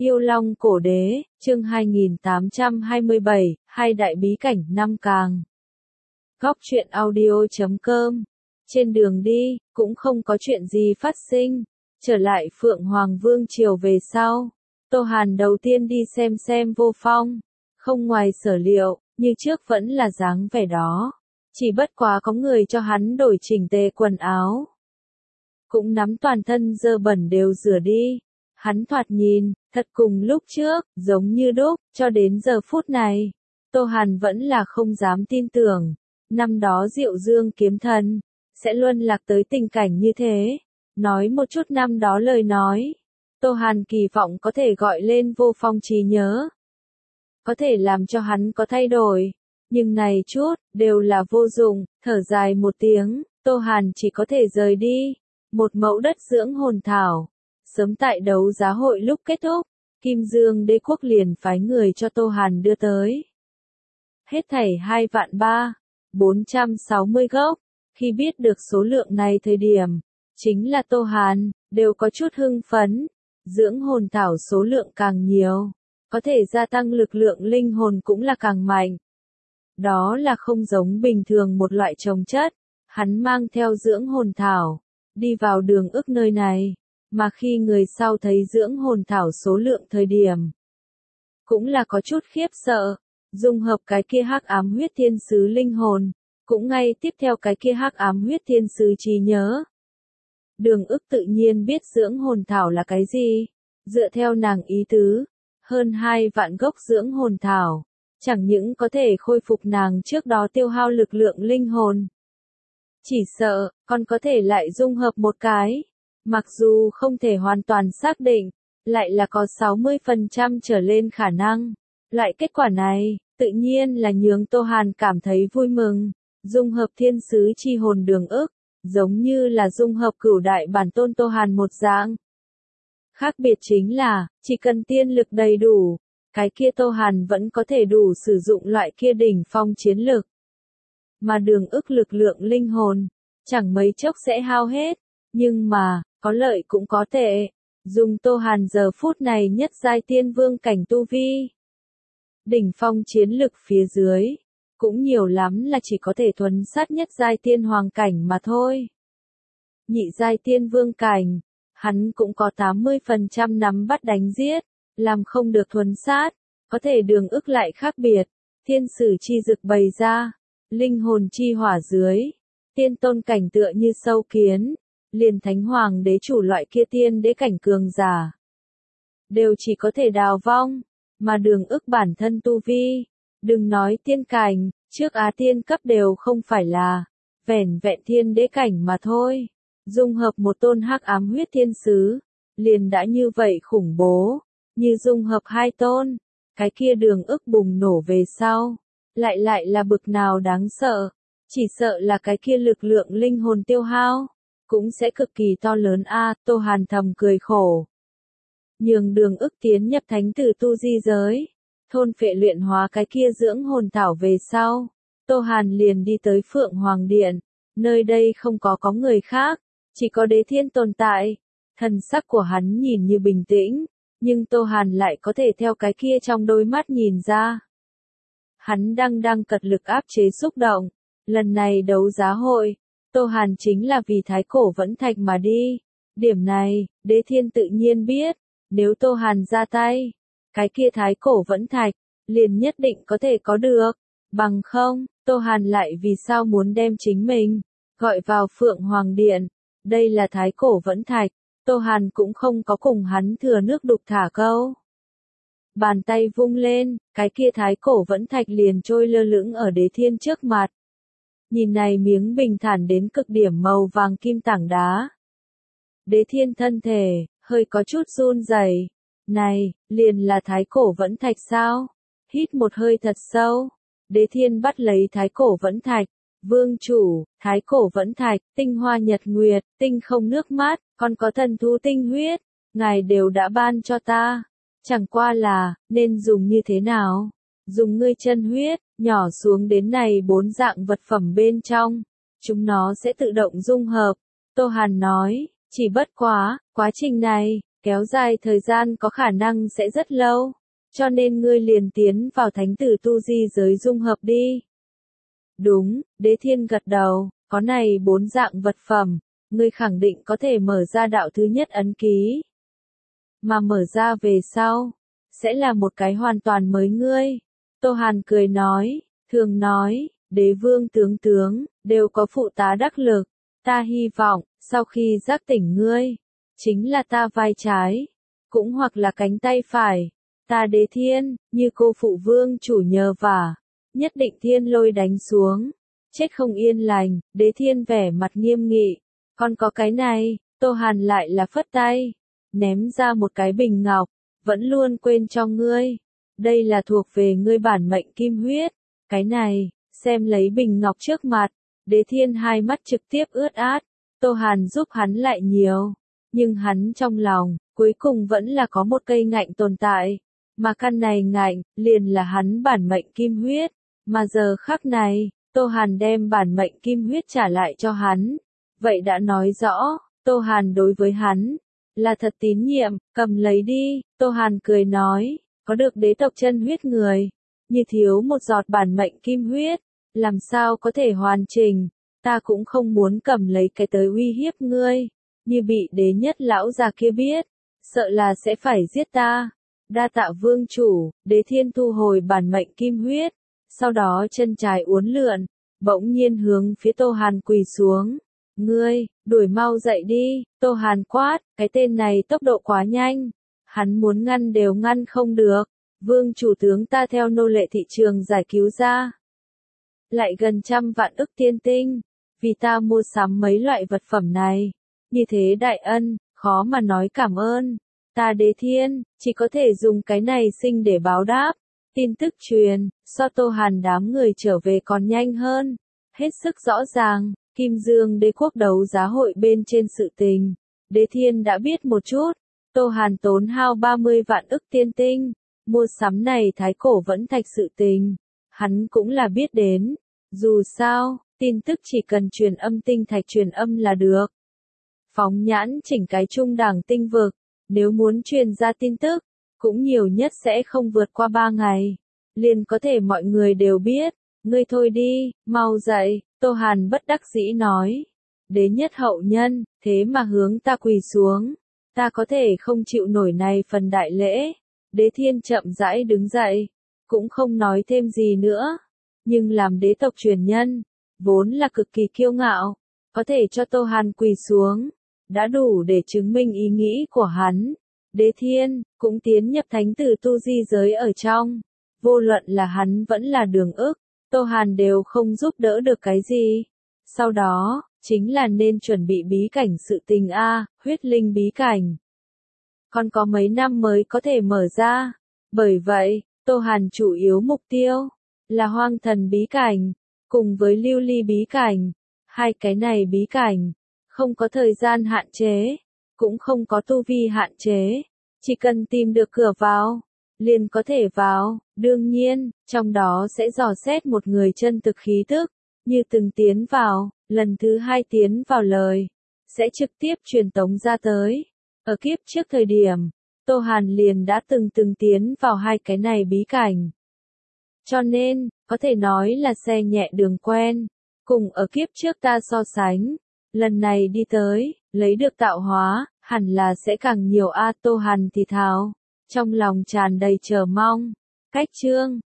Yêu Long Cổ Đế, chương 2827, hai đại bí cảnh năm càng. Góc truyện audio.com. Trên đường đi, cũng không có chuyện gì phát sinh. Trở lại Phượng Hoàng Vương triều về sau. Tô Hàn đầu tiên đi xem Vô Phong. Không ngoài sở liệu, như trước vẫn là dáng vẻ đó. Chỉ bất quá có người cho hắn đổi chỉnh tề quần áo. Cũng nắm toàn thân dơ bẩn đều rửa đi. Hắn thoạt nhìn, thật cùng lúc trước, giống như đúc, cho đến giờ phút này. Tô Hàn vẫn là không dám tin tưởng. Năm đó Diệu Dương kiếm thần, sẽ luân lạc tới tình cảnh như thế. Nói một chút năm đó lời nói. Tô Hàn kỳ vọng có thể gọi lên Vô Phong trí nhớ. Có thể làm cho hắn có thay đổi. Nhưng này chút, đều là vô dụng, thở dài một tiếng, Tô Hàn chỉ có thể rời đi. Một mẫu đất dưỡng hồn thảo. Sớm tại đấu giá hội lúc kết thúc, Kim Dương Đế quốc liền phái người cho Tô Hàn đưa tới. Hết thảy 2.300.460 gốc. Khi biết được số lượng này thời điểm, chính là Tô Hàn, đều có chút hưng phấn. Dưỡng hồn thảo số lượng càng nhiều, có thể gia tăng lực lượng linh hồn cũng là càng mạnh. Đó là không giống bình thường một loại trồng chất. Hắn mang theo dưỡng hồn thảo, đi vào đường ức nơi này. Mà khi người sau thấy dưỡng hồn thảo số lượng thời điểm, cũng là có chút khiếp sợ, dung hợp cái kia hắc ám huyết thiên sứ linh hồn, cũng ngay tiếp theo cái kia hắc ám huyết thiên sứ trí nhớ. Đường ức tự nhiên biết dưỡng hồn thảo là cái gì, dựa theo nàng ý tứ, hơn 2 vạn gốc dưỡng hồn thảo, chẳng những có thể khôi phục nàng trước đó tiêu hao lực lượng linh hồn. Chỉ sợ, còn có thể lại dung hợp một cái. Mặc dù không thể hoàn toàn xác định, lại là có 60% trở lên khả năng. Loại kết quả này, tự nhiên là nhường Tô Hàn cảm thấy vui mừng. Dung hợp thiên sứ chi hồn đường ức, giống như là dung hợp cửu đại bản tôn Tô Hàn một dạng. Khác biệt chính là, chỉ cần tiên lực đầy đủ, cái kia Tô Hàn vẫn có thể đủ sử dụng loại kia đỉnh phong chiến lực. Mà đường ức lực lượng linh hồn, chẳng mấy chốc sẽ hao hết. Nhưng mà, có lợi cũng có tệ. Dùng Tô Hàn giờ phút này nhất giai tiên vương cảnh tu vi. Đỉnh phong chiến lực phía dưới, cũng nhiều lắm là chỉ có thể thuần sát nhất giai tiên hoàng cảnh mà thôi. Nhị giai tiên vương cảnh, hắn cũng có 80% nắm bắt đánh giết, làm không được thuần sát, có thể đường ức lại khác biệt. Thiên sử chi dực bày ra, linh hồn chi hỏa dưới, tiên tôn cảnh tựa như sâu kiến. Liền thánh hoàng đế chủ loại kia tiên đế cảnh cường giả, đều chỉ có thể đào vong, mà đường ức bản thân tu vi, đừng nói tiên cảnh, trước Á tiên cấp đều không phải là, vẻn vẹn thiên đế cảnh mà thôi. Dung hợp một tôn hắc ám huyết thiên sứ, liền đã như vậy khủng bố, như dung hợp hai tôn, cái kia đường ức bùng nổ về sau, lại là bực nào đáng sợ, chỉ sợ là cái kia lực lượng linh hồn tiêu hao. Cũng sẽ cực kỳ to lớn a. Tô Hàn thầm cười khổ. Nhường đường ức tiến nhập thánh tử tu di giới. Thôn phệ luyện hóa cái kia dưỡng hồn thảo về sau. Tô Hàn liền đi tới Phượng Hoàng Điện. Nơi đây không có người khác. Chỉ có Đế Thiên tồn tại. Thần sắc của hắn nhìn như bình tĩnh. Nhưng Tô Hàn lại có thể theo cái kia trong đôi mắt nhìn ra. Hắn đang cật lực áp chế xúc động. Lần này đấu giá hội. Tô Hàn chính là vì thái cổ vẫn thạch mà đi. Điểm này, Đế Thiên tự nhiên biết. Nếu Tô Hàn ra tay, cái kia thái cổ vẫn thạch, liền nhất định có thể có được. Bằng không, Tô Hàn lại vì sao muốn đem chính mình gọi vào Phượng Hoàng Điện. Đây là thái cổ vẫn thạch. Tô Hàn cũng không có cùng hắn thừa nước đục thả câu. Bàn tay vung lên, cái kia thái cổ vẫn thạch liền trôi lơ lửng ở Đế Thiên trước mặt. Nhìn này miếng bình thản đến cực điểm màu vàng kim tảng đá. Đế Thiên thân thể, hơi có chút run rẩy. Này, liền là thái cổ vẫn thạch sao? Hít một hơi thật sâu. Đế Thiên bắt lấy thái cổ vẫn thạch. Vương chủ, thái cổ vẫn thạch, tinh hoa nhật nguyệt, tinh không nước mắt, còn có thần thú tinh huyết. Ngài đều đã ban cho ta. Chẳng qua là, nên dùng như thế nào? Dùng ngươi chân huyết, nhỏ xuống đến này 4 dạng vật phẩm bên trong. Chúng nó sẽ tự động dung hợp. Tô Hàn nói, chỉ bất quá, quá trình này, kéo dài thời gian có khả năng sẽ rất lâu, cho nên ngươi liền tiến vào thánh tử tu di giới dung hợp đi. Đúng, Đế Thiên gật đầu, có này 4 dạng vật phẩm, ngươi khẳng định có thể mở ra đạo thứ nhất ấn ký. Mà mở ra về sau, sẽ là một cái hoàn toàn mới ngươi. Tô Hàn cười nói, thường nói, đế vương tướng, đều có phụ tá đắc lực. Ta hy vọng, sau khi giác tỉnh ngươi, chính là ta vai trái, cũng hoặc là cánh tay phải. Ta Đế Thiên, như cô phụ vương chủ nhờ vả, nhất định thiên lôi đánh xuống, chết không yên lành. Đế Thiên vẻ mặt nghiêm nghị, còn có cái này. Tô Hàn lại là phất tay, ném ra một cái bình ngọc, vẫn luôn quên cho ngươi. Đây là thuộc về ngươi bản mệnh kim huyết. Cái này, xem lấy bình ngọc trước mặt, Đế Thiên hai mắt trực tiếp ướt át. Tô Hàn giúp hắn lại nhiều, nhưng hắn trong lòng, cuối cùng vẫn là có một cây ngạnh tồn tại. Mà căn này ngạnh, liền là hắn bản mệnh kim huyết. Mà giờ khắc này, Tô Hàn đem bản mệnh kim huyết trả lại cho hắn. Vậy đã nói rõ, Tô Hàn đối với hắn, là thật tín nhiệm. Cầm lấy đi. Tô Hàn cười nói, có được đế tộc chân huyết người, như thiếu một giọt bản mệnh kim huyết, làm sao có thể hoàn chỉnh. Ta cũng không muốn cầm lấy cái tới uy hiếp ngươi, như bị đế nhất lão già kia biết, sợ là sẽ phải giết ta. Đa tạ vương chủ. Đế Thiên thu hồi bản mệnh kim huyết, sau đó chân trái uốn lượn, bỗng nhiên hướng phía Tô Hàn quỳ xuống. Ngươi, đuổi mau dậy đi. Tô Hàn quát, cái tên này tốc độ quá nhanh, hắn muốn ngăn đều ngăn không được. Vương chủ tướng ta theo nô lệ thị trường giải cứu ra lại gần 100 vạn ức tiên tinh, vì ta mua sắm mấy loại vật phẩm này. Như thế đại ân, khó mà nói cảm ơn. Ta Đế Thiên, chỉ có thể dùng cái này sinh để báo đáp. Tin tức truyền, so Tô Hàn đám người trở về còn nhanh hơn. Hết sức rõ ràng, Kim Dương Đế quốc đấu giá hội bên trên sự tình, Đế Thiên đã biết một chút. Tô Hàn tốn hao 30 vạn ức tiên tinh, mua sắm này thái cổ vẫn thạch sự tình, hắn cũng là biết đến. Dù sao, tin tức chỉ cần truyền âm tinh thạch truyền âm là được. Phóng nhãn chỉnh cái trung đẳng tinh vực, nếu muốn truyền ra tin tức, cũng nhiều nhất sẽ không vượt qua 3 ngày, liền có thể mọi người đều biết. Ngươi thôi đi, mau dậy. Tô Hàn bất đắc dĩ nói, đế nhất hậu nhân, thế mà hướng ta quỳ xuống, ta có thể không chịu nổi này phần đại lễ. Đế Thiên chậm rãi đứng dậy, cũng không nói thêm gì nữa, nhưng làm đế tộc truyền nhân, vốn là cực kỳ kiêu ngạo, có thể cho Tô Hàn quỳ xuống, đã đủ để chứng minh ý nghĩ của hắn. Đế Thiên, cũng tiến nhập thánh tử tu di giới ở trong, vô luận là hắn vẫn là Đường Ức, Tô Hàn đều không giúp đỡ được cái gì. Sau đó, chính là nên chuẩn bị bí cảnh sự tình huyết linh bí cảnh. Còn có mấy năm mới có thể mở ra, bởi vậy, Tô Hàn chủ yếu mục tiêu là hoang thần bí cảnh, cùng với lưu ly bí cảnh. Hai cái này bí cảnh, không có thời gian hạn chế, cũng không có tu vi hạn chế, chỉ cần tìm được cửa vào, liền có thể vào. Đương nhiên, trong đó sẽ dò xét một người chân thực khí tức, như từng tiến vào, lần thứ 2 tiến vào lời, sẽ trực tiếp truyền tống ra tới. Ở kiếp trước thời điểm, Tô Hàn liền đã từng tiến vào hai cái này bí cảnh. Cho nên, có thể nói là xe nhẹ đường quen, cùng ở kiếp trước ta so sánh, lần này đi tới, lấy được tạo hóa, hẳn là sẽ càng nhiều. Tô Hàn thì thào, trong lòng tràn đầy chờ mong. Cách chương